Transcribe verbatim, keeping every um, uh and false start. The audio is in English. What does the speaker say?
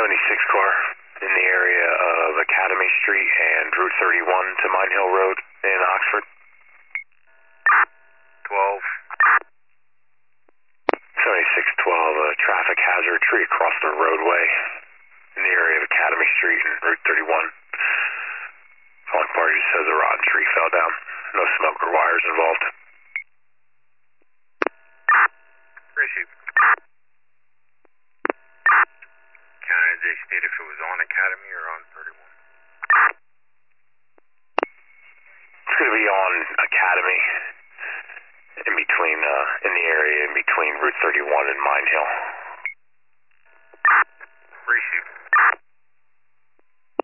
seventy-six car in the area of Academy Street and Route thirty-one to Mine Hill Road in Oxford. twelve. seventy-six twelve, a traffic hazard, tree across the roadway in the area of Academy Street and Route thirty-one. Calling party just says a rotten tree fell down. No smoke or wires involved. Appreciate it. Can they state if it was on Academy or on thirty-one? It's going to be on Academy, in between, uh, in the area in between Route thirty-one and Mine Hill.